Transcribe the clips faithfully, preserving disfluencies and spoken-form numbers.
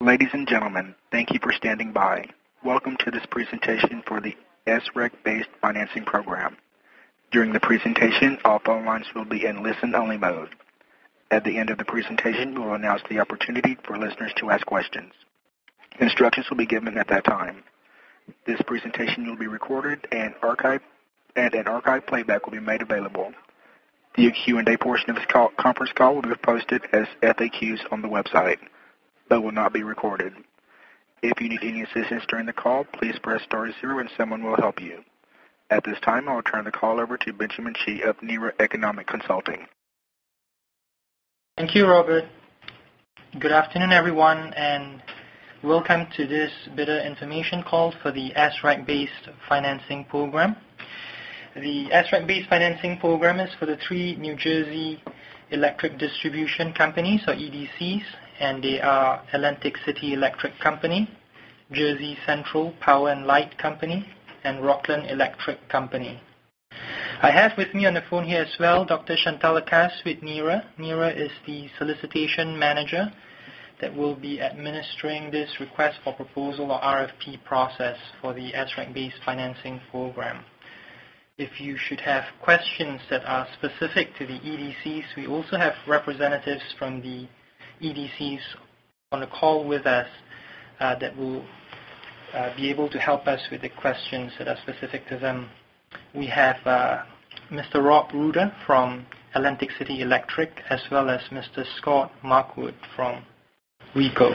Ladies and gentlemen, thank you for standing by. Welcome to this presentation for the S R E C-based financing program. During the presentation, all phone lines will be in listen-only mode. At the end of the presentation, we will announce the opportunity for listeners to ask questions. Instructions will be given at that time. This presentation will be recorded and archived, and an archived playback will be made available. The Q and A portion of this call, conference call will be posted as F A Qs on the website, but will not be recorded. If you need any assistance during the call, please press star zero and someone will help you. At this time, I will turn the call over to Benjamin Chi of NERA Economic Consulting. Thank you, Robert. Good afternoon, everyone, and welcome to this bidder information call for the S R E C-based financing program. The S R E C-based financing program is for the three New Jersey electric distribution companies, or E D Cs, and they are Atlantic City Electric Company, Jersey Central Power and Light Company, and Rockland Electric Company. I have with me on the phone here as well Doctor Chantal Lacasse with NERA. NERA is the solicitation manager that will be administering this request for proposal or R F P process for the S R E C-based financing program. If you should have questions that are specific to the E D Cs, we also have representatives from the E D Cs on the call with us uh, that will uh, be able to help us with the questions that are specific to them. We have uh, Mister Rob Ruder from Atlantic City Electric, as well as Mister Scott Markwood from RECO.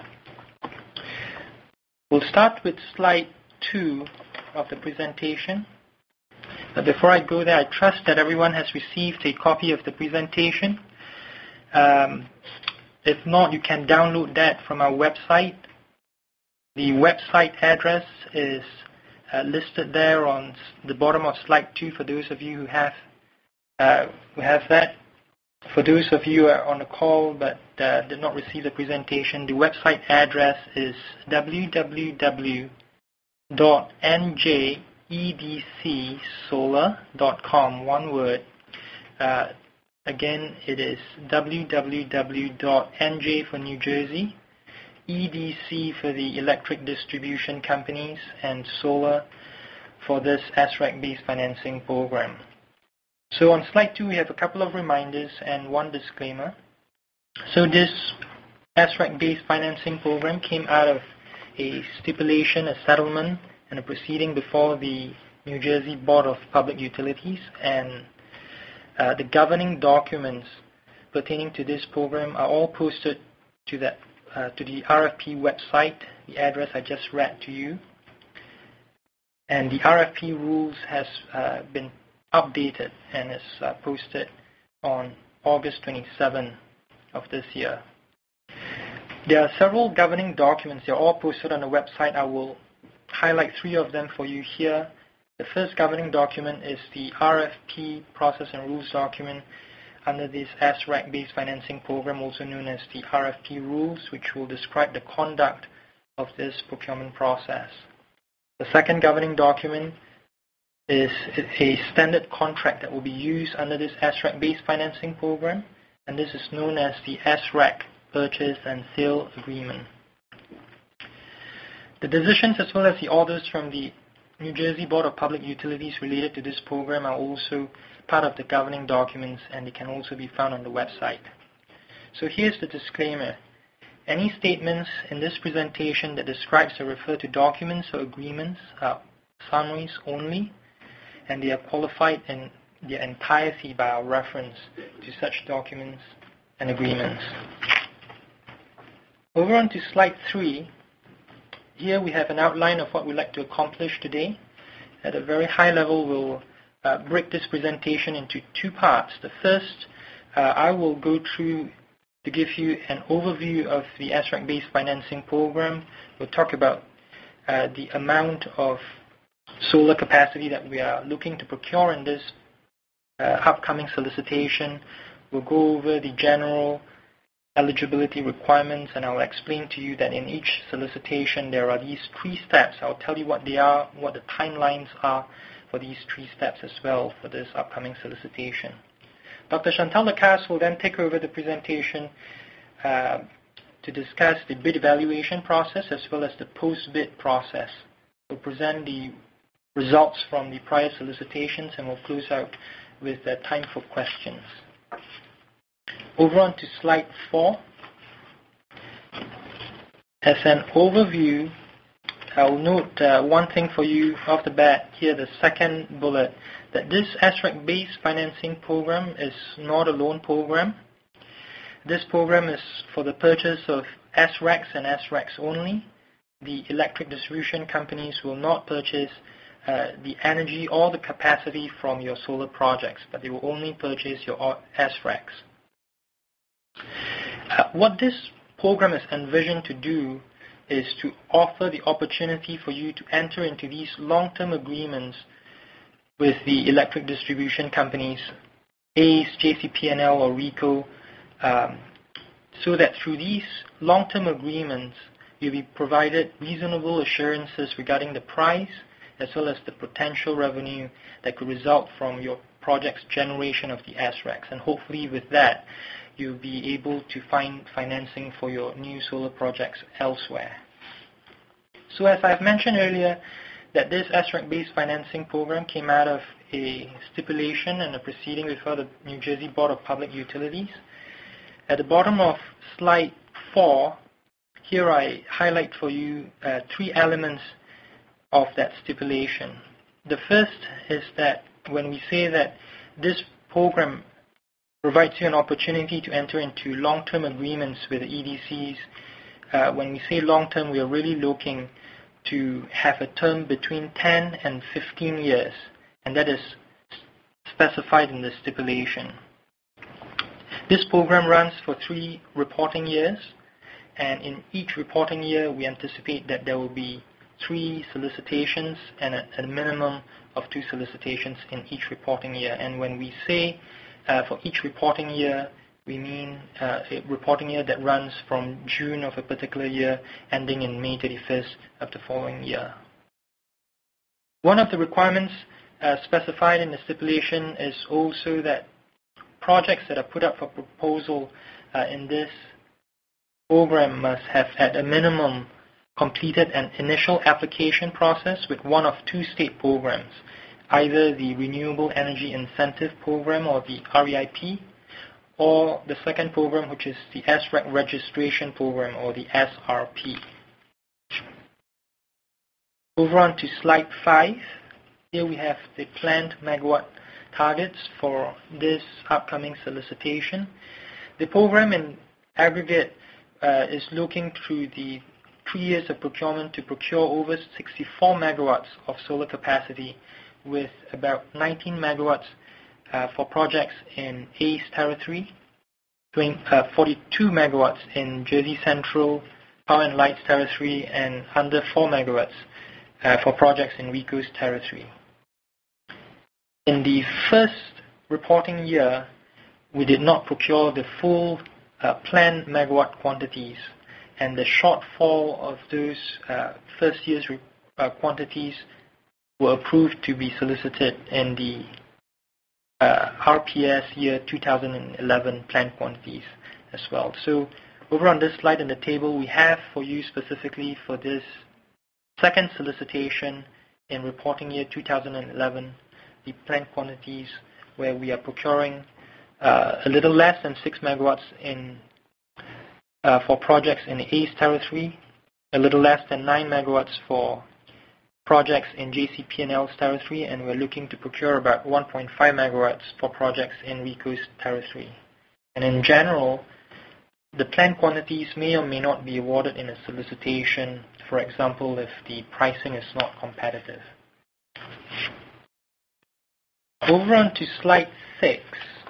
We'll start with slide two of the presentation. But before I go there, I trust that everyone has received a copy of the presentation. Um, if not, you can download that from our website. The website address is uh, listed there on the bottom of slide two for those of you who have uh, who have that. For those of you who are on the call but uh, did not receive the presentation, the website address is w w w dot n j e d c solar dot com, one word. Uh, again, it is w w w dot n j for New Jersey, E D C for the electric distribution companies, and solar for this S R E C-based financing program. So on slide two, we have a couple of reminders and one disclaimer. So this S R E C-based financing program came out of a stipulation, a settlement, and a proceeding before the New Jersey Board of Public Utilities, and uh, the governing documents pertaining to this program are all posted to that uh, to the R F P website, the address I just read to you. And the R F P rules has uh, been updated and is uh, posted on August twenty-seventh of this year. There are several governing documents. They're all posted on the website. I will highlight three of them for you here. The first governing document is the R F P process and rules document under this S R E C-based financing program, also known as the R F P rules, which will describe the conduct of this procurement process. The second governing document is a standard contract that will be used under this S R E C-based financing program, and this is known as the S R E C Purchase and Sale Agreement. The decisions as well as the orders from the New Jersey Board of Public Utilities related to this program are also part of the governing documents, and they can also be found on the website. So here's the disclaimer. Any statements in this presentation that describes or refer to documents or agreements are summaries only, and they are qualified in their entirety by our reference to such documents and agreements. Over on to slide three. Here we have an outline of what we'd like to accomplish today. At a very high level, we'll uh, break this presentation into two parts. The first, uh, I will go through to give you an overview of the S R E C-based financing program. We'll talk about uh, the amount of solar capacity that we are looking to procure in this uh, upcoming solicitation. We'll go over the general eligibility requirements, and I'll explain to you that in each solicitation there are these three steps. I'll tell you what they are, what the timelines are for these three steps as well for this upcoming solicitation. Doctor Chantal Lacasse will then take over the presentation uh, to discuss the bid evaluation process as well as the post-bid process. We'll present the results from the prior solicitations and we'll close out with the time for questions. Over on to slide four. As an overview, I'll note uh, one thing for you off the bat here, the second bullet, that this S R E C-based financing program is not a loan program. This program is for the purchase of S R E Cs and S R E Cs only. The electric distribution companies will not purchase uh, the energy or the capacity from your solar projects, but they will only purchase your S R E Cs. Uh, what this program is envisioned to do is to offer the opportunity for you to enter into these long-term agreements with the electric distribution companies, A C E, J C P N L or RECO, um, so that through these long-term agreements, you'll be provided reasonable assurances regarding the price as well as the potential revenue that could result from your project's generation of the S R E Cs. And hopefully with that, you'll be able to find financing for your new solar projects elsewhere. So as I've mentioned earlier, that this S R E C-based financing program came out of a stipulation and a proceeding before the New Jersey Board of Public Utilities. At the bottom of slide four, here I highlight for you uh, three elements of that stipulation. The first is that when we say that this program provides you an opportunity to enter into long-term agreements with the E D Cs, uh, when we say long-term, we are really looking to have a term between ten and fifteen years, and that is specified in the stipulation. This program runs for three reporting years, and in each reporting year we anticipate that there will be three solicitations and a, a minimum of two solicitations in each reporting year. And when we say uh, for each reporting year, we mean uh, a reporting year that runs from June of a particular year ending in May thirty-first of the following year. One of the requirements uh, specified in the stipulation is also that projects that are put up for proposal uh, in this program must have at a minimum completed an initial application process with one of two state programs, either the Renewable Energy Incentive Program or the R E I P, or the second program, which is the S R E C Registration Program or the S R P. Over on to slide five. Here we have the planned megawatt targets for this upcoming solicitation. The program in aggregate uh, is looking through the three years of procurement to procure over sixty-four megawatts of solar capacity, with about nineteen megawatts uh, for projects in A C E territory, uh, forty-two megawatts in Jersey Central Power and Lights territory, and under four megawatts uh, for projects in RECO's territory. In the first reporting year, we did not procure the full uh, planned megawatt quantities, and the shortfall of those uh, first year's uh, quantities were approved to be solicited in the uh, R P S year two thousand eleven planned quantities as well. So over on this slide in the table, we have for you specifically for this second solicitation in reporting year two thousand eleven, the planned quantities where we are procuring uh, a little less than six megawatts in uh, for projects in the A C E territory, a little less than nine megawatts for projects in J C P N L's territory, and we're looking to procure about one point five megawatts for projects in RECO's territory. And in general, the planned quantities may or may not be awarded in a solicitation, for example, if the pricing is not competitive. Over on to slide six.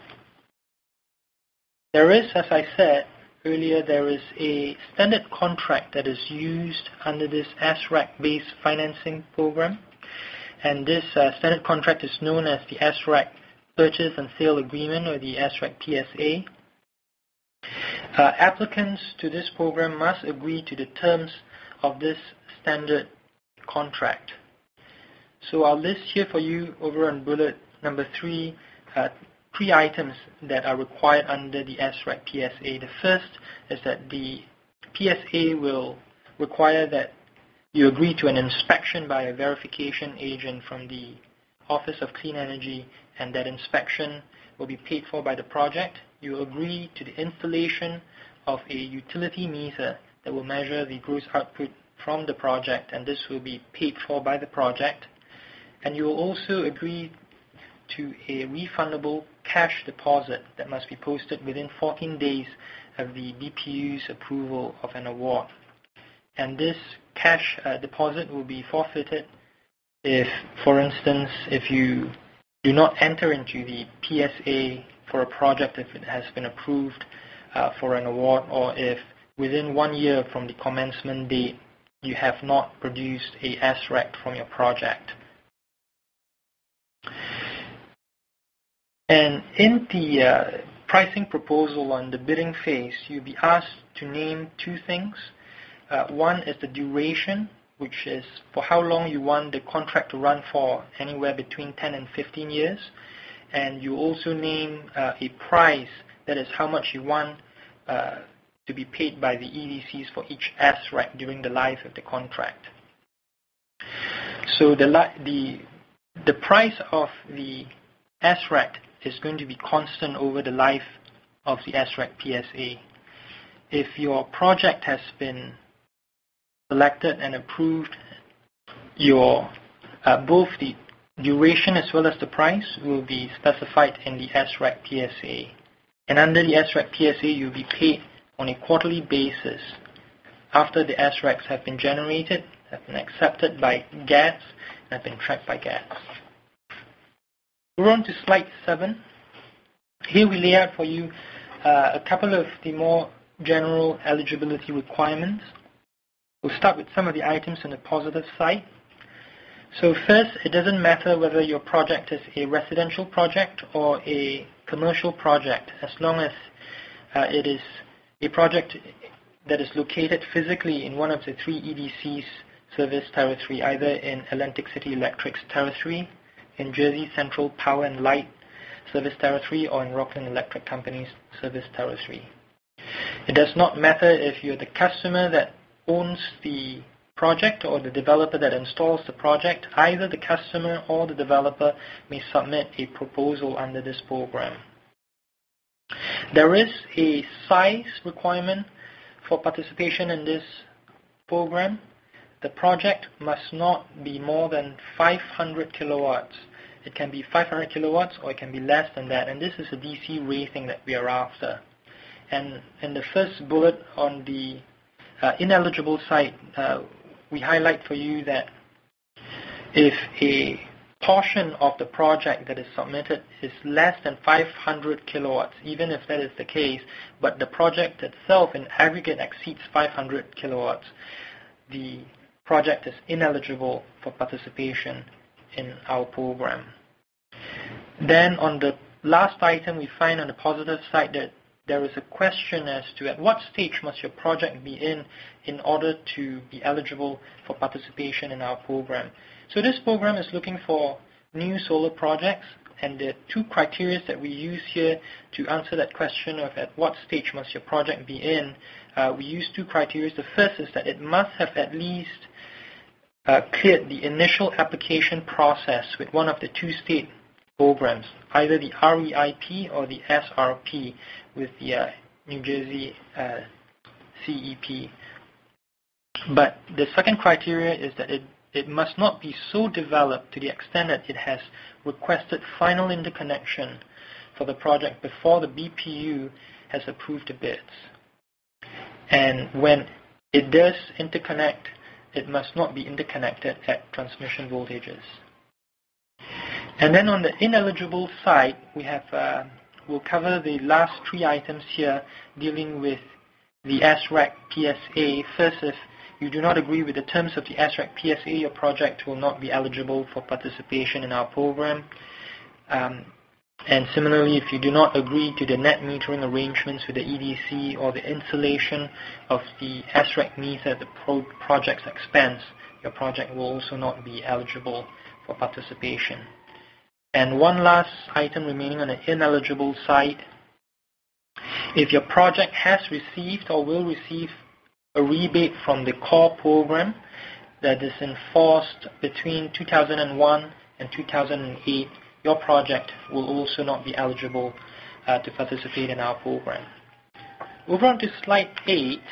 There is, as I said earlier, there is a standard contract that is used under this S R E C-based financing program. And this uh, standard contract is known as the S R E C Purchase and Sale Agreement, or the S R E C P S A. Uh, applicants to this program must agree to the terms of this standard contract. So I'll list here for you over on bullet number three, uh, three items that are required under the S R E C P S A. The first is that the P S A will require that you agree to an inspection by a verification agent from the Office of Clean Energy, and that inspection will be paid for by the project. You agree to the installation of a utility meter that will measure the gross output from the project, and this will be paid for by the project. And you will also agree to a refundable cash deposit that must be posted within fourteen days of the B P U's approval of an award. And this cash uh, deposit will be forfeited if, for instance, if you do not enter into the P S A for a project if it has been approved uh, for an award, or if within one year from the commencement date you have not produced a S R E C from your project. And in the uh, pricing proposal on the bidding phase, you'll be asked to name two things. Uh, one is the duration, which is for how long you want the contract to run for, anywhere between ten and fifteen years. And you also name uh, a price, that is how much you want uh, to be paid by the E D Cs for each S R E C during the life of the contract. So the, the, the price of the S R E C is going to be constant over the life of the S R E C P S A. If your project has been selected and approved, your uh, both the duration as well as the price will be specified in the S R E C P S A. And under the S R E C P S A, you'll be paid on a quarterly basis after the S R E Cs have been generated, have been accepted by G A T S, and have been tracked by G A T S. We're on to slide seven. Here we lay out for you uh, a couple of the more general eligibility requirements. We'll start with some of the items on the positive side. So first, it doesn't matter whether your project is a residential project or a commercial project, as long as uh, it is a project that is located physically in one of the three E D Cs service territory, either in Atlantic City Electric's territory, in Jersey Central Power and Light service territory, or in Rockland Electric Company's service territory. It does not matter if you're the customer that owns the project or the developer that installs the project. Either the customer or the developer may submit a proposal under this program. There is a size requirement for participation in this program. The project must not be more than five hundred kilowatts. It can be five hundred kilowatts or it can be less than that, and this is a D C rating that we are after. And in the first bullet on the uh, ineligible side, uh, we highlight for you that if a portion of the project that is submitted is less than five hundred kilowatts, even if that is the case, but the project itself in aggregate exceeds five hundred kilowatts, the project is ineligible for participation in our program. Then on the last item, we find on the positive side that there is a question as to at what stage must your project be in in order to be eligible for participation in our program. So this program is looking for new solar projects, and the two criteria that we use here to answer that question of at what stage must your project be in, uh, we use two criteria. The first is that it must have at least uh, cleared the initial application process with one of the two state programs, either the R E I P or the S R P with the uh, New Jersey uh, C E P. But the second criteria is that it, it must not be so developed to the extent that it has requested final interconnection for the project before the B P U has approved the bids. And when it does interconnect, it must not be interconnected at transmission voltages. And then on the ineligible side, we have uh, we'll cover the last three items here dealing with the S R E C P S A. First, if you do not agree with the terms of the S R E C P S A, your project will not be eligible for participation in our program. Um, and similarly, if you do not agree to the net metering arrangements with the E D C or the installation of the S R E C meter at the pro project's expense, your project will also not be eligible for participation. And one last item remaining on the ineligible side. If your project has received or will receive a rebate from the core program that is enforced between two thousand one and two thousand eight, your project will also not be eligible uh, to participate in our program. Over on to slide eight.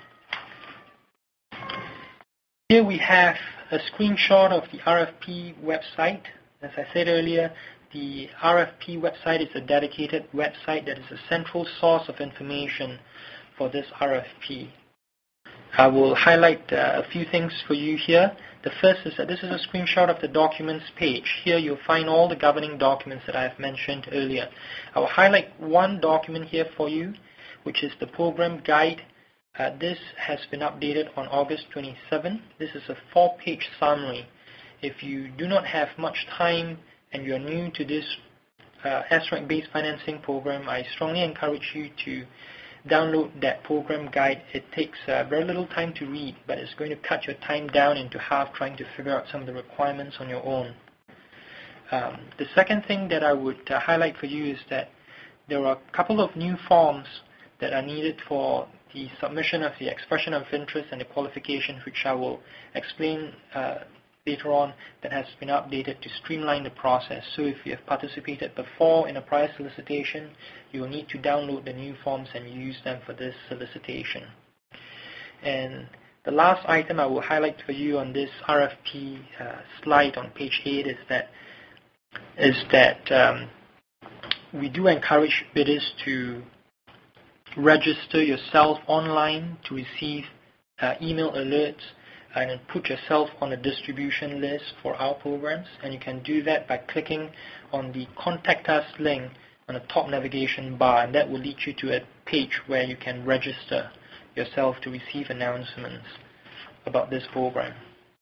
Here we have a screenshot of the R F P website. As I said earlier, the R F P website is a dedicated website that is a central source of information for this R F P. I will highlight uh, a few things for you here. The first is that this is a screenshot of the documents page. Here you'll find all the governing documents that I have mentioned earlier. I will highlight one document here for you, which is the program guide. Uh, this has been updated on August twenty-seventh. This is a four-page summary. If you do not have much time and you're new to this uh, S R E C-based financing program, I strongly encourage you to download that program guide. It takes uh, very little time to read, but it's going to cut your time down into half trying to figure out some of the requirements on your own. Um, the second thing that I would uh, highlight for you is that there are a couple of new forms that are needed for the submission of the expression of interest and the qualification, which I will explain uh, later on, that has been updated to streamline the process. So if you have participated before in a prior solicitation, you will need to download the new forms and use them for this solicitation. And the last item I will highlight for you on this R F P uh, slide on page eight is that is that um, we do encourage bidders to register yourself online to receive uh, email alerts and put yourself on a distribution list for our programs. And you can do that by clicking on the Contact Us link on the top navigation bar, and that will lead you to a page where you can register yourself to receive announcements about this program.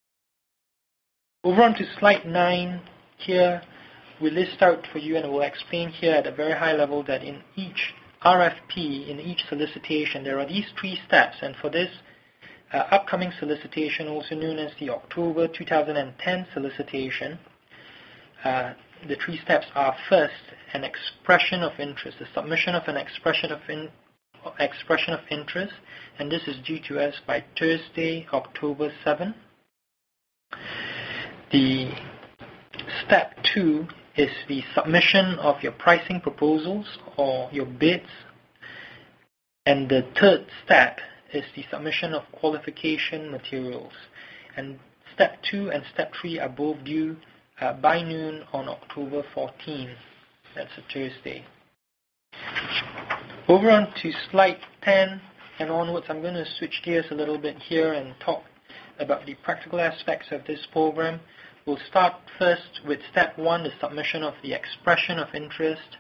Over on to slide nine. Here we list out for you, and I will explain here at a very high level, that in each R F P, in each solicitation, there are these three steps. And for this uh, upcoming solicitation, also known as the October two thousand ten solicitation, uh, the three steps are: first, an expression of interest, the submission of an expression of in, expression of interest, and this is due to us by Thursday, October seventh. The step two is the submission of your pricing proposals or your bids, and the third step is the submission of qualification materials. And step two and step three are both due uh, by noon on October fourteenth. That's a Thursday. Over on to slide ten and onwards, I'm going to switch gears a little bit here and talk about the practical aspects of this program. We'll start first with step one, the submission of the expression of interest.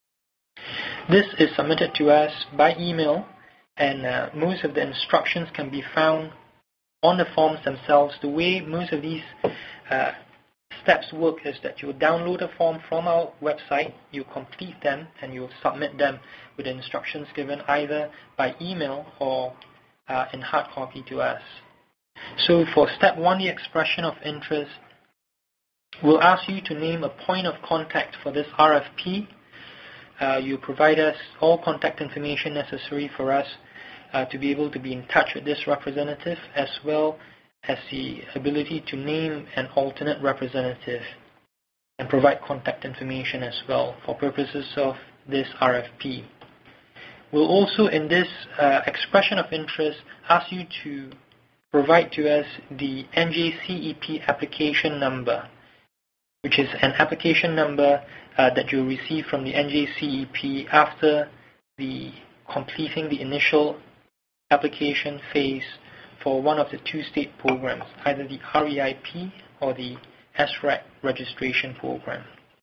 This is submitted to us by email, and uh, most of the instructions can be found on the forms themselves. The way most of these uh, steps work is that you download a form from our website, you complete them, and you submit them with the instructions given either by email or uh, in hard copy to us. So for step one, the expression of interest, we'll ask you to name a point of contact for this R F P. Uh, you provide us all contact information necessary for us uh, to be able to be in touch with this representative, as well as the ability to name an alternate representative and provide contact information as well for purposes of this R F P. We'll also, in this uh, expression of interest, ask you to provide to us the N J C E P application number, which is an application number uh, that you'll receive from the N J C E P after the completing the initial application phase for one of the two state programs, either the R E I P or the S R E C registration program.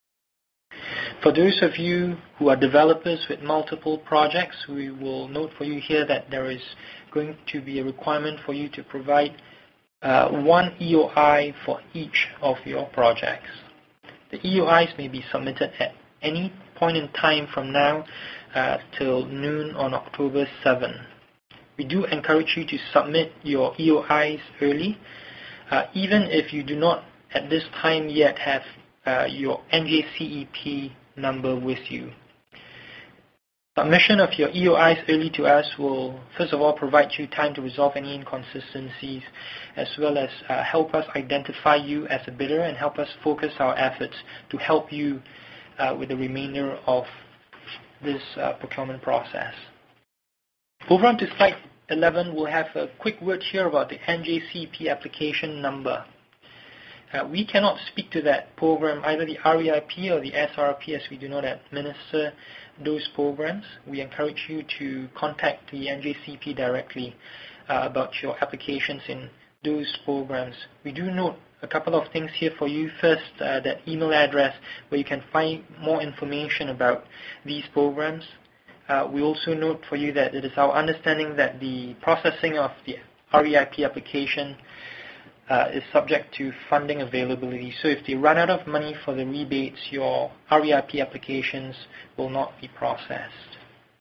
For those of you who are developers with multiple projects, we will note for you here that there is going to be a requirement for you to provide uh, one E O I for each of your projects. The E O Is may be submitted at any point in time from now uh, till noon on October seventh. We do encourage you to submit your E O Is early, uh, even if you do not at this time yet have uh, your N J C E P number with you. Submission of your E O Is early to us will, first of all, provide you time to resolve any inconsistencies, as well as uh, help us identify you as a bidder and help us focus our efforts to help you uh, with the remainder of this uh, procurement process. Over on to slide eleven, we'll have a quick word here about the N J C E P application number. Uh, we cannot speak to that program, either the R E I P or the S R P, as we do not administer those programs. We encourage you to contact the N J C E P directly uh, about your applications in those programs. We do note a couple of things here for you. First, uh, that email address where you can find more information about these programs. Uh, we also note for you that it is our understanding that the processing of the R E I P application uh, is subject to funding availability. So if they run out of money for the rebates, your R E I P applications will not be processed.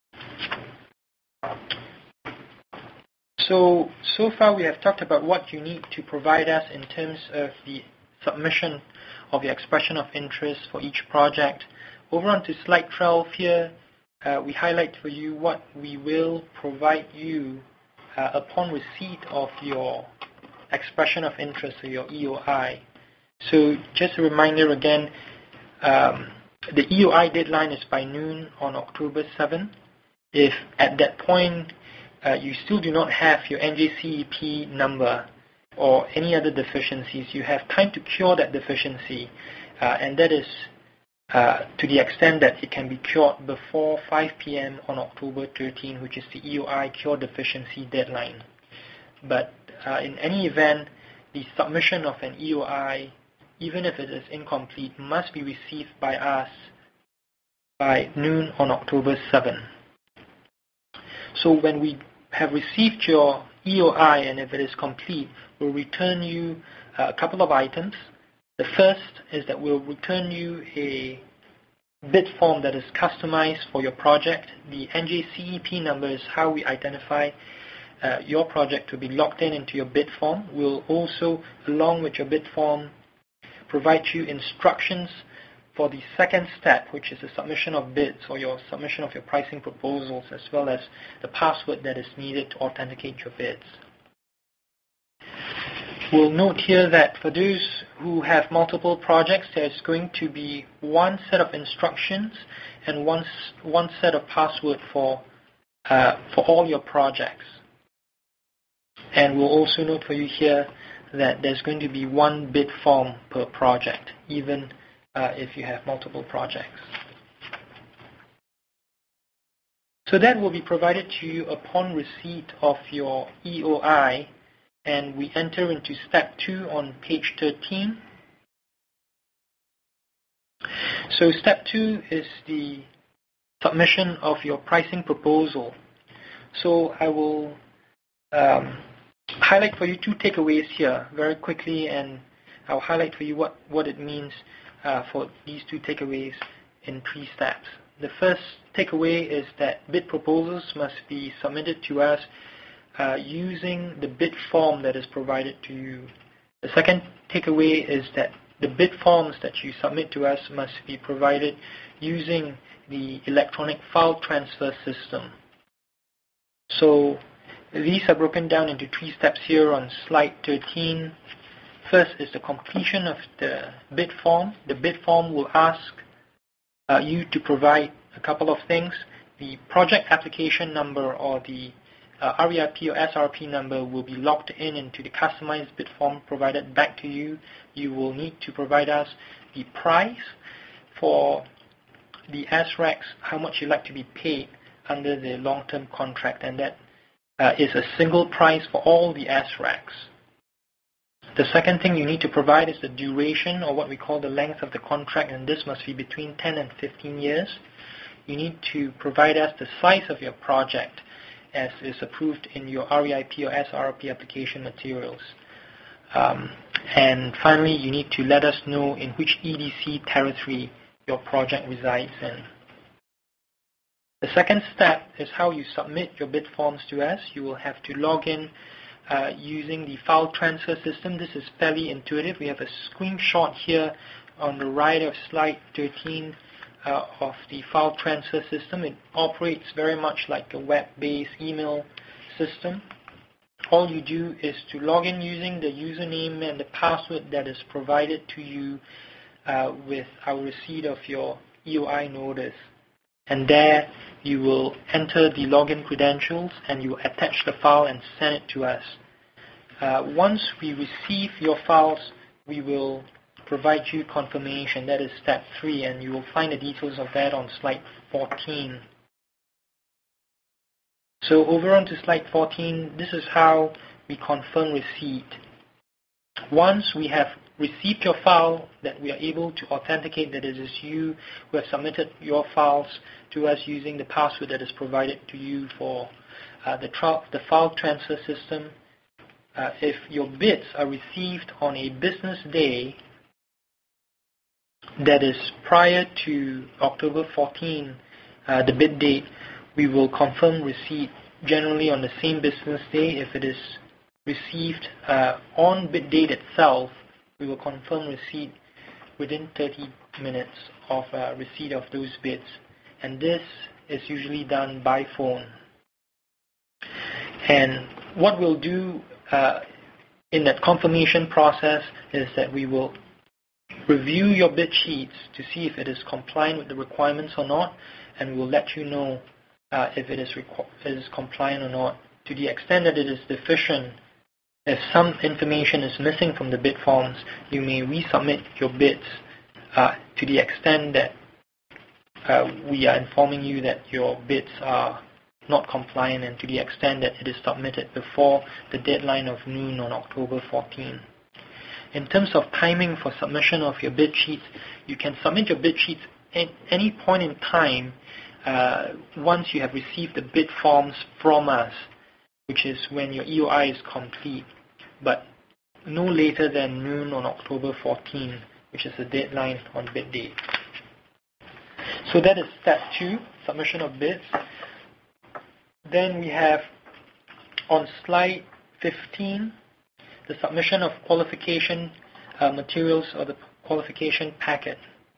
So, so far we have talked about what you need to provide us in terms of the submission of your expression of interest for each project. Over on to slide twelve here, uh, we highlight for you what we will provide you uh, upon receipt of your expression of interest, or your E O I. So just a reminder again, um, the E O I deadline is by noon on October seventh. If at that point uh, you still do not have your N J C E P number or any other deficiencies, you have time to cure that deficiency, uh, and that is uh, to the extent that it can be cured before five p m on October thirteenth, which is the E O I cure deficiency deadline. But uh, in any event, the submission of an E O I, even if it is incomplete, must be received by us by noon on October seventh. So when we have received your E O I, and if it is complete, we'll return you uh, a couple of items. The first is that we'll return you a bid form that is customized for your project. The N J C E P number is how we identify uh, your project to be logged in into your bid form. We'll also, along with your bid form, provide you instructions for the second step, which is the submission of bids or your submission of your pricing proposals, as well as the password that is needed to authenticate your bids. We'll note here that for those who have multiple projects, there's going to be one set of instructions and one, one set of password for, uh, for all your projects. And we'll also note for you here that there's going to be one bid form per project, even uh, if you have multiple projects. So that will be provided to you upon receipt of your E O I, and we enter into step two on page thirteen. So step two is the submission of your pricing proposal. So I will um, highlight for you two takeaways here very quickly, and I'll highlight for you what, what it means uh, for these two takeaways in three steps. The first takeaway is that bid proposals must be submitted to us uh, using the bid form that is provided to you. The second takeaway is that the bid forms that you submit to us must be provided using the electronic file transfer system. So these are broken down into three steps here on slide thirteen. First is the completion of the bid form. The bid form will ask uh, you to provide a couple of things. The project application number, or the uh, R E I P or S R P number, will be logged in into the customized bid form provided back to you. You will need to provide us the price for the S R A Cs, how much you'd like to be paid under the long-term contract, and that uh, is a single price for all the S R A Cs. The second thing you need to provide is the duration, or what we call the length of the contract, and this must be between ten and fifteen years. You need to provide us the size of your project as is approved in your R E I P or S R P application materials. Um, and finally, you need to let us know in which E D C territory your project resides in. The second step is how you submit your bid forms to us. You will have to log in uh, using the file transfer system. This is fairly intuitive. We have a screenshot here on the right of slide thirteen uh, of the file transfer system. It operates very much like a web-based email system. All you do is to log in using the username and the password that is provided to you uh, with our receipt of your E O I notice. And there you will enter the login credentials and you attach the file and send it to us. Uh, once we receive your files, we will provide you confirmation. That is step three, and you will find the details of that on slide fourteen. So over on to slide fourteen, this is how we confirm receipt. Once we have received your file, that we are able to authenticate that it is you who have submitted your files to us using the password that is provided to you for uh, the, the file transfer system. Uh, if your bits are received on a business day that is prior to October fourteenth, uh, the bid date, we will confirm receipt generally on the same business day. If it is received uh, on bid date itself, we will confirm receipt within thirty minutes of uh, receipt of those bids. And this is usually done by phone. And what we'll do uh, in that confirmation process is that we will review your bid sheets to see if it is compliant with the requirements or not, and we will let you know uh, if it is, it is compliant or not. To the extent that it is deficient, if some information is missing from the bid forms, you may resubmit your bids uh, to the extent that uh, we are informing you that your bids are not compliant, and to the extent that it is submitted before the deadline of noon on October fourteenth. In terms of timing for submission of your bid sheets, you can submit your bid sheets at any point in time uh, once you have received the bid forms from us, which is when your E O I is complete, but no later than noon on October fourteenth, which is the deadline on bid day. So that is step two, submission of bids. Then we have on slide fifteen, the submission of qualification uh, materials or the qualification packet.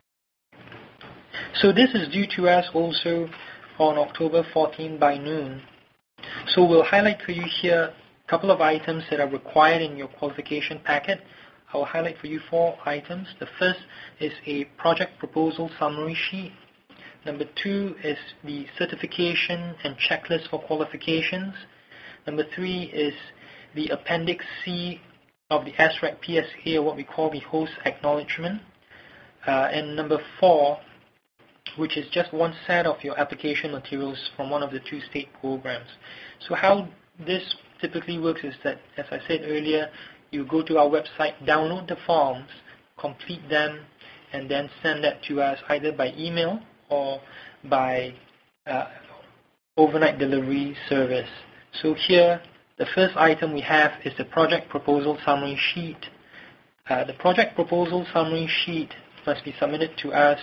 So this is due to us also on October fourteenth by noon. So we'll highlight for you here a couple of items that are required in your qualification packet. I will highlight for you four items. The first is a project proposal summary sheet. Number two is the certification and checklist for qualifications. Number three is the Appendix C of the S R E C P S A, or what we call the host acknowledgement. Uh, and number four, which is just one set of your application materials from one of the two state programs. So how this typically works is that, as I said earlier, you go to our website, download the forms, complete them, and then send that to us either by email or by uh, overnight delivery service. So here, the first item we have is the project proposal summary sheet. Uh, the project proposal summary sheet must be submitted to us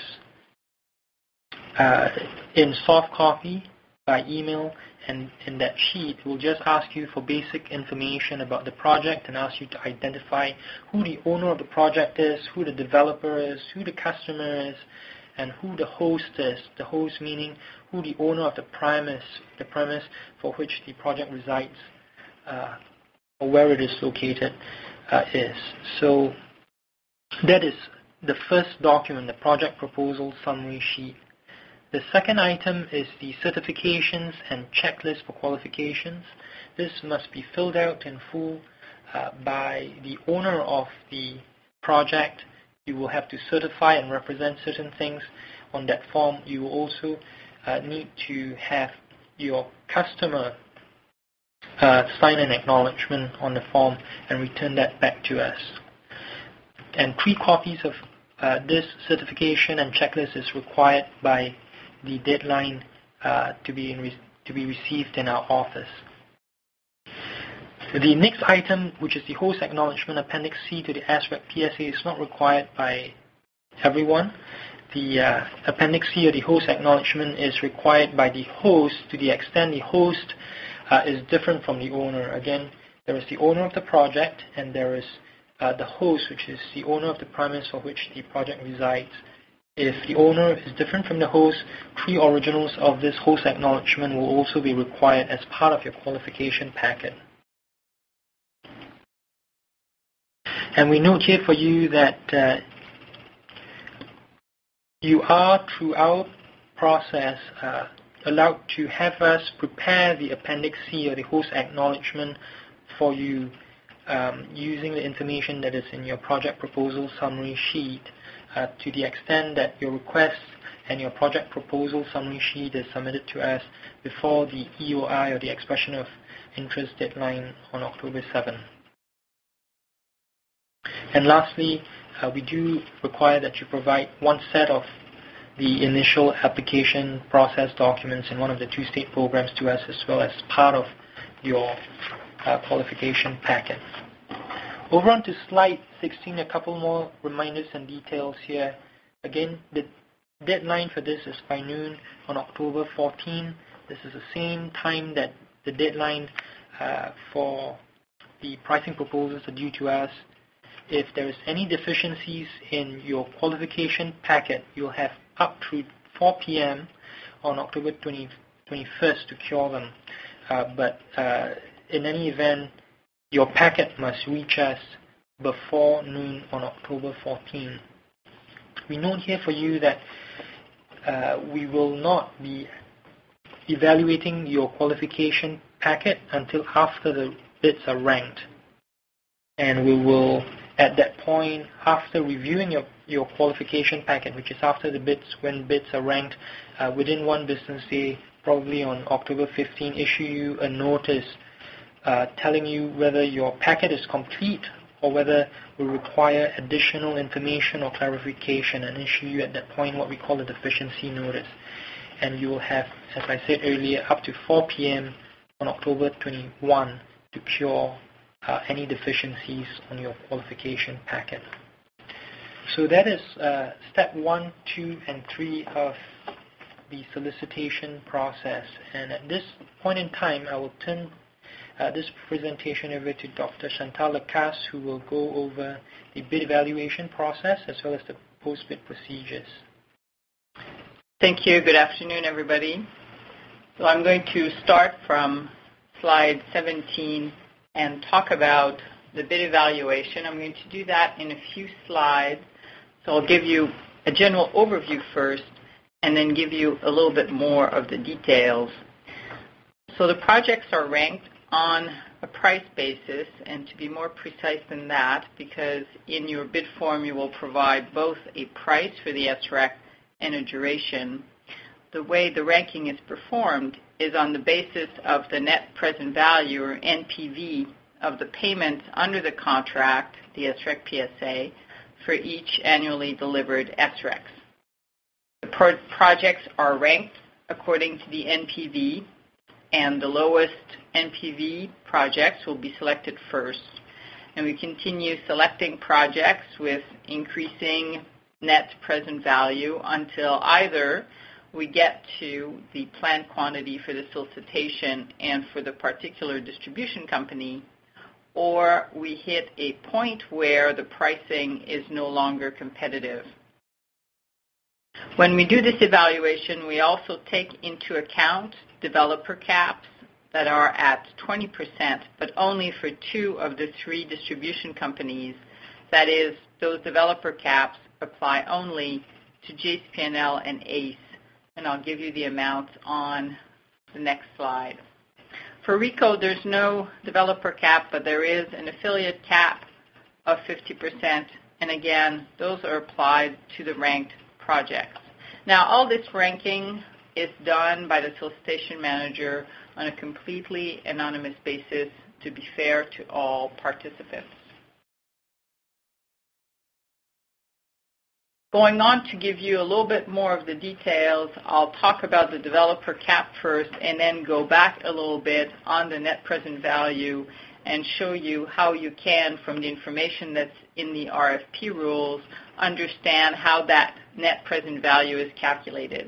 uh, in soft copy by email, and in that sheet we'll just ask you for basic information about the project and ask you to identify who the owner of the project is, who the developer is, who the customer is, and who the host is. The host meaning who the owner of the premise, the premise for which the project resides, uh, or where it is located uh, is. So that is the first document, the project proposal summary sheet. The second item is the certifications and checklist for qualifications. This must be filled out in full uh, by the owner of the project. You will have to certify and represent certain things on that form. You will also uh, need to have your customer uh, sign an acknowledgement on the form and return that back to us. And three copies of uh, this certification and checklist is required by the deadline uh, to be in re to be received in our office. The next item, which is the host acknowledgement, Appendix C to the S R E C P S A, is not required by everyone. The uh, Appendix C, or the host acknowledgement, is required by the host to the extent the host uh, is different from the owner. Again, there is the owner of the project, and there is uh, the host, which is the owner of the premise for which the project resides. If the owner is different from the host, three originals of this host acknowledgement will also be required as part of your qualification packet. And we note here for you that uh, you are, throughout process, uh, allowed to have us prepare the Appendix C or the host acknowledgement for you um, using the information that is in your project proposal summary sheet uh, to the extent that your request and your project proposal summary sheet is submitted to us before the E O I or the expression of interest deadline on October seventh. And lastly, uh, we do require that you provide one set of the initial application process documents in one of the two state programs to us as well as part of your uh, qualification packet. Over on to slide sixteen, a couple more reminders and details here. Again, the deadline for this is by noon on October fourteenth. This is the same time that the deadline uh, for the pricing proposals are due to us. If there is any deficiencies in your qualification packet, you'll have up to four p m on October twenty-first to cure them. Uh, but uh, in any event, your packet must reach us before noon on October fourteenth. We note here for you that uh, we will not be evaluating your qualification packet until after the bids are ranked. And we will, at that point, after reviewing your, your qualification packet, which is after the bids, when bids are ranked, uh, within one business day, probably on October fifteenth, issue you a notice uh, telling you whether your packet is complete or whether we require additional information or clarification, and issue you at that point what we call a deficiency notice. And you will have, as I said earlier, up to four p m on October twenty-first to cure Uh, any deficiencies on your qualification packet. So that is uh, step one, two, and three of the solicitation process. And at this point in time, I will turn uh, this presentation over to Doctor Chantal Lacasse, who will go over the bid evaluation process as well as the post-bid procedures. Thank you. Good afternoon, everybody. So I'm going to start from slide seventeen and talk about the bid evaluation. I'm going to do that in a few slides. So I'll give you a general overview first and then give you a little bit more of the details. So the projects are ranked on a price basis, and to be more precise than that, because in your bid form you will provide both a price for the S R E C and a duration. The way the ranking is performed is on the basis of the net present value, or N P V, of the payments under the contract, the S R E C P S A, for each annually delivered S R E Cs. The pro- projects are ranked according to the N P V, and the lowest N P V projects will be selected first. And we continue selecting projects with increasing net present value until either we get to the planned quantity for the solicitation and for the particular distribution company, or we hit a point where the pricing is no longer competitive. When we do this evaluation, we also take into account developer caps that are at twenty percent, but only for two of the three distribution companies. That is, those developer caps apply only to J C P N L and ACE. And I'll give you the amounts on the next slide. For RICO, there's no developer cap, but there is an affiliate cap of fifty percent. And again, those are applied to the ranked projects. Now, all this ranking is done by the solicitation manager on a completely anonymous basis to be fair to all participants. Going on to give you a little bit more of the details, I'll talk about the developer cap first and then go back a little bit on the net present value and show you how you can, from the information that's in the R F P rules, understand how that net present value is calculated.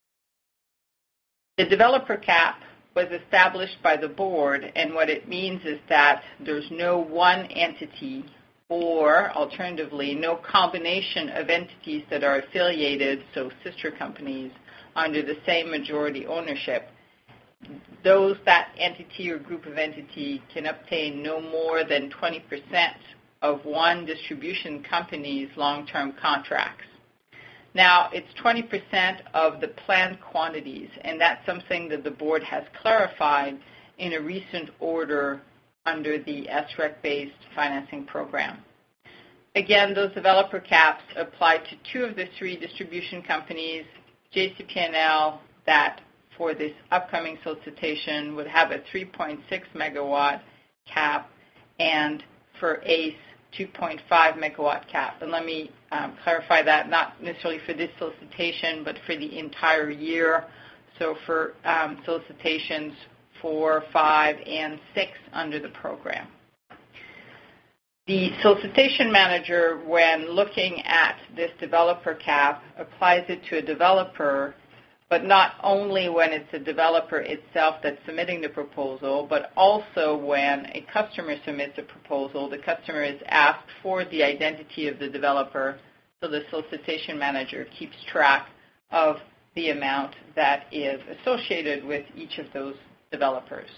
The developer cap was established by the board, and what it means is that there's no one entity or alternatively, no combination of entities that are affiliated, so sister companies, under the same majority ownership. Those, that entity or group of entity can obtain no more than twenty percent of one distribution company's long-term contracts. Now, it's twenty percent of the planned quantities, and that's something that the board has clarified in a recent order under the S R E C-based financing program. Again, those developer caps apply to two of the three distribution companies, J C P N L, that for this upcoming solicitation would have a three point six megawatt cap, and for A C E, two point five megawatt cap. And let me um, clarify that, not necessarily for this solicitation, but for the entire year. So for um, solicitations four, five, and six under the program. The solicitation manager, when looking at this developer cap, applies it to a developer, but not only when it's the developer itself that's submitting the proposal, but also when a customer submits a proposal, the customer is asked for the identity of the developer, so the solicitation manager keeps track of the amount that is associated with each of those developers.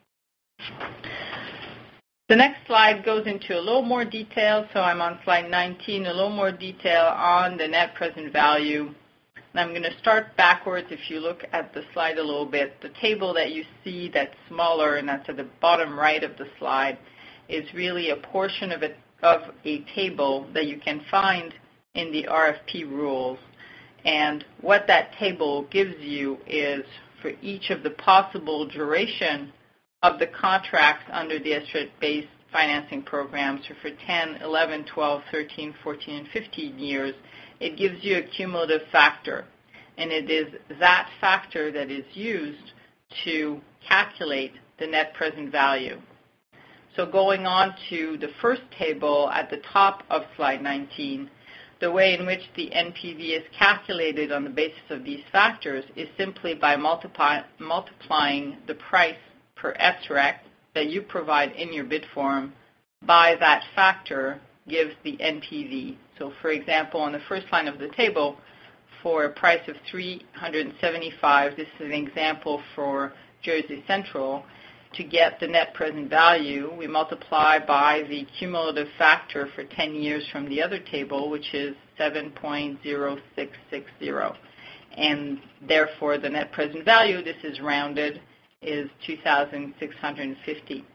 The next slide goes into a little more detail, so I'm on slide nineteen, a little more detail on the net present value. And I'm going to start backwards. If you look at the slide a little bit, the table that you see that's smaller, and that's at the bottom right of the slide, is really a portion of, it, of a table that you can find in the R F P rules. And what that table gives you is for each of the possible duration of the contracts under the S R E C-based financing programs, so for ten, eleven, twelve, thirteen, fourteen, and fifteen years, it gives you a cumulative factor. And it is that factor that is used to calculate the net present value. So going on to the first table at the top of slide nineteen, the way in which the N P V is calculated on the basis of these factors is simply by multiply, multiplying the price per S R E C that you provide in your bid form by that factor gives the N P V. So for example, on the first line of the table, for a price of three hundred seventy-five dollars, this is an example for Jersey Central, to get the net present value, we multiply by the cumulative factor for ten years from the other table, which is seven point zero six six zero. And therefore, the net present value, this is rounded, is two thousand six hundred fifty.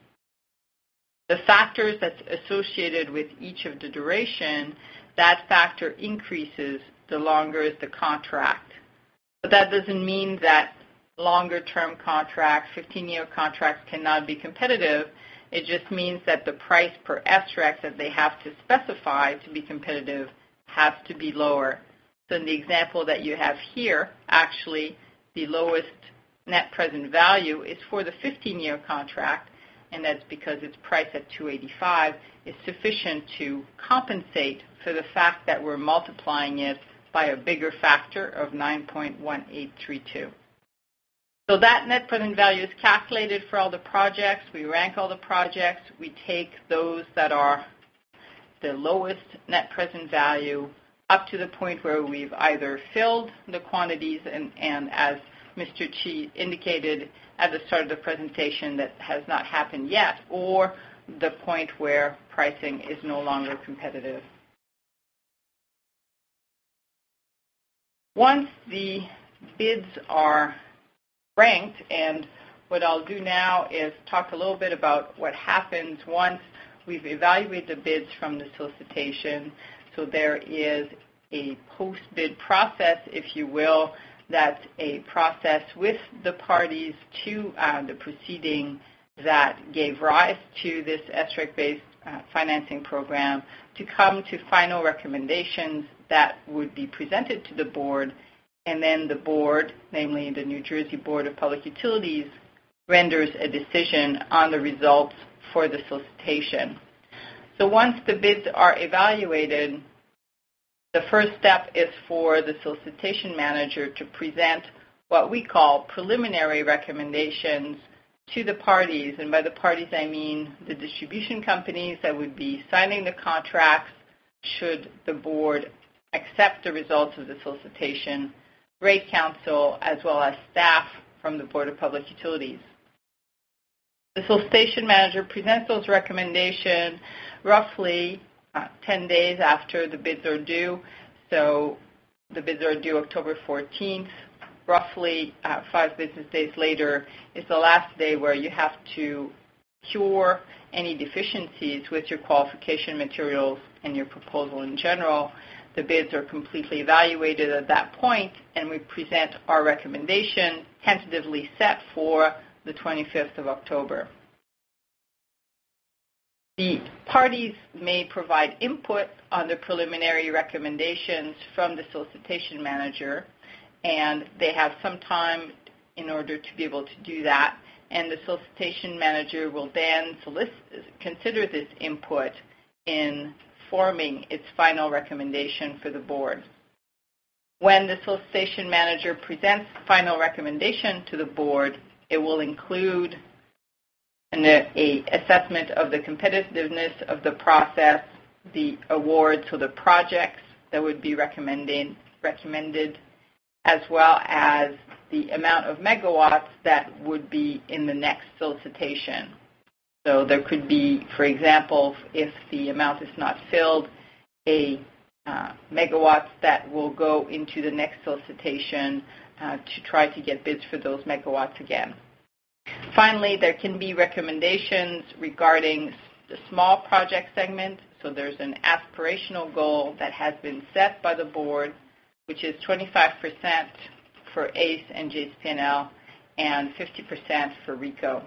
The factors that's associated with each of the duration, that factor increases the longer is the contract. But that doesn't mean that longer-term contracts, fifteen-year contracts cannot be competitive. It just means that the price per S R E C that they have to specify to be competitive has to be lower. So in the example that you have here, actually, the lowest net present value is for the fifteen-year contract, and that's because its price at two hundred eighty-five dollars is sufficient to compensate for the fact that we're multiplying it by a bigger factor of nine point one eight three two. So that net present value is calculated for all the projects. We rank all the projects. We take those that are the lowest net present value up to the point where we've either filled the quantities and, and as Mister Chi indicated at the start of the presentation, that has not happened yet, or the point where pricing is no longer competitive. Once the bids are ranked, and what I'll do now is talk a little bit about what happens once we've evaluated the bids from the solicitation. So there is a post-bid process, if you will. That's a process with the parties to uh, the proceeding that gave rise to this S R E C-based uh, financing program to come to final recommendations that would be presented to the board, and then the board, namely the New Jersey Board of Public Utilities, renders a decision on the results for the solicitation. So once the bids are evaluated, the first step is for the solicitation manager to present what we call preliminary recommendations to the parties, and by the parties I mean the distribution companies that would be signing the contracts should the board accept the results of the solicitation, rate counsel, as well as staff from the Board of Public Utilities. The solicitation manager presents those recommendations roughly uh, ten days after the bids are due. So the bids are due October fourteenth. Roughly uh, five business days later is the last day where you have to cure any deficiencies with your qualification materials and your proposal in general. The bids are completely evaluated at that point, and we present our recommendation tentatively set for the twenty-fifth of October. The parties may provide input on the preliminary recommendations from the solicitation manager, and they have some time in order to be able to do that. And the solicitation manager will then solicit, consider this input in forming its final recommendation for the board. When the solicitation manager presents the final recommendation to the board, it will include an a assessment of the competitiveness of the process, the awards, so the projects that would be recommended, recommended, as well as the amount of megawatts that would be in the next solicitation. So there could be, for example, if the amount is not filled, a uh, megawatts that will go into the next solicitation uh, to try to get bids for those megawatts again. Finally, there can be recommendations regarding the small project segment. So there's an aspirational goal that has been set by the board, which is twenty-five percent for A C E and J C P N L and fifty percent for RECO.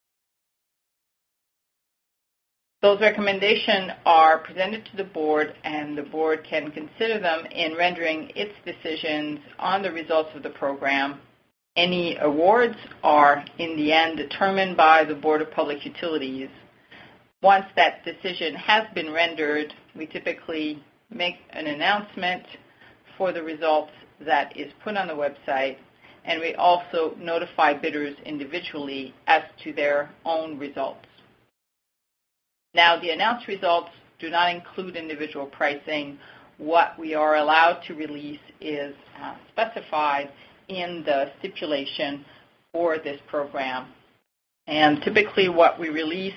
Those recommendations are presented to the board, and the board can consider them in rendering its decisions on the results of the program. Any awards are, in the end, determined by the Board of Public Utilities. Once that decision has been rendered, we typically make an announcement for the results that is put on the website, and we also notify bidders individually as to their own results. Now, the announced results do not include individual pricing. What we are allowed to release is uh, specified in the stipulation for this program. And typically what we release,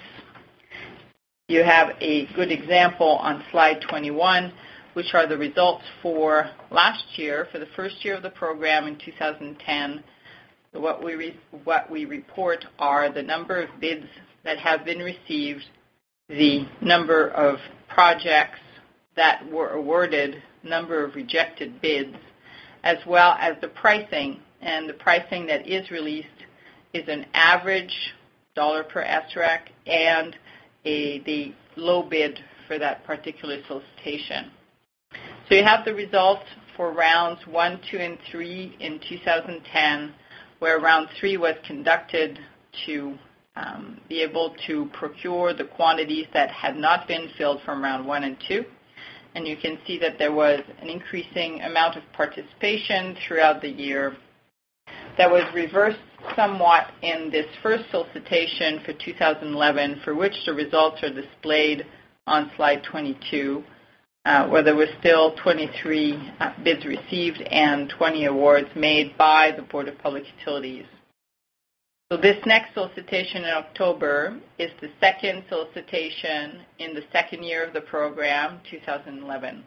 you have a good example on slide twenty-one, which are the results for last year, for the first year of the program in two thousand ten. So what we, re- what we report are the number of bids that have been received, the number of projects that were awarded, number of rejected bids, as well as the pricing. And the pricing that is released is an average dollar per S R E C and a, the low bid for that particular solicitation. So you have the results for rounds one, two, and three in two thousand ten, where round three was conducted to um, be able to procure the quantities that had not been filled from round one and two. And you can see that there was an increasing amount of participation throughout the year. That was reversed somewhat in this first solicitation for two thousand eleven, for which the results are displayed on slide twenty-two, uh, where there was still twenty-three uh, bids received and twenty awards made by the Board of Public Utilities. So this next solicitation in October is the second solicitation in the second year of the program, two thousand eleven.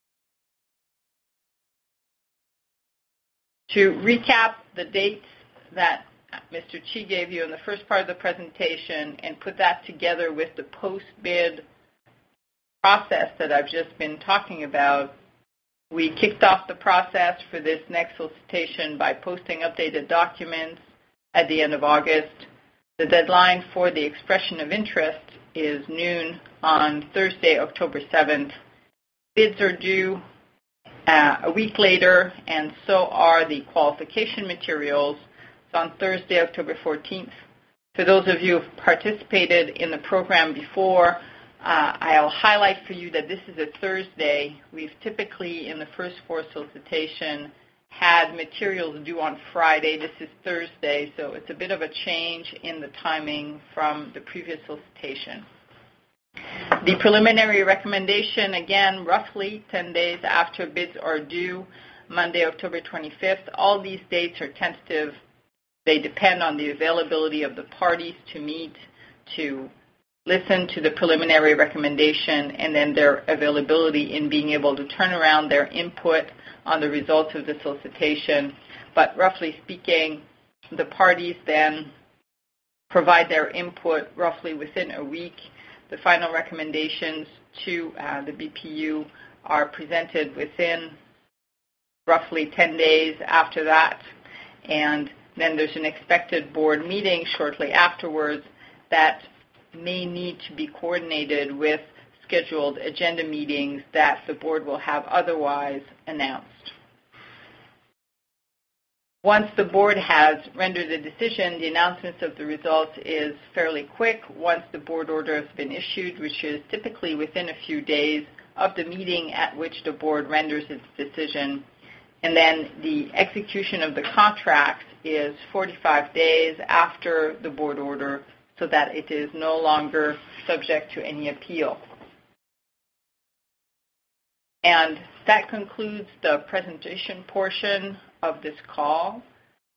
To recap the dates that Mister Chi gave you in the first part of the presentation and put that together with the post-bid process that I've just been talking about, we kicked off the process for this next solicitation by posting updated documents at the end of August. The deadline for the expression of interest is noon on Thursday, October seventh. Bids are due uh, a week later, and so are the qualification materials. It's on Thursday, October fourteenth. For those of you who have participated in the program before, uh, I'll highlight for you that this is a Thursday. We've typically, in the first four solicitations, had materials due on Friday. This is Thursday, so it's a bit of a change in the timing from the previous solicitation. The preliminary recommendation, again, roughly ten days after bids are due, Monday, October twenty-fifth. All these dates are tentative. They depend on the availability of the parties to meet, to listen to the preliminary recommendation, and then their availability in being able to turn around their input on the results of the solicitation. But roughly speaking, the parties then provide their input roughly within a week. The final recommendations to uh, the B P U are presented within roughly ten days after that, and then there's an expected board meeting shortly afterwards that may need to be coordinated with scheduled agenda meetings that the board will have otherwise announced. Once the board has rendered a decision, the announcement of the results is fairly quick. Once the board order has been issued, which is typically within a few days of the meeting at which the board renders its decision, and then the execution of the contracts is forty-five days after the board order, so that it is no longer subject to any appeal. And that concludes the presentation portion of this call.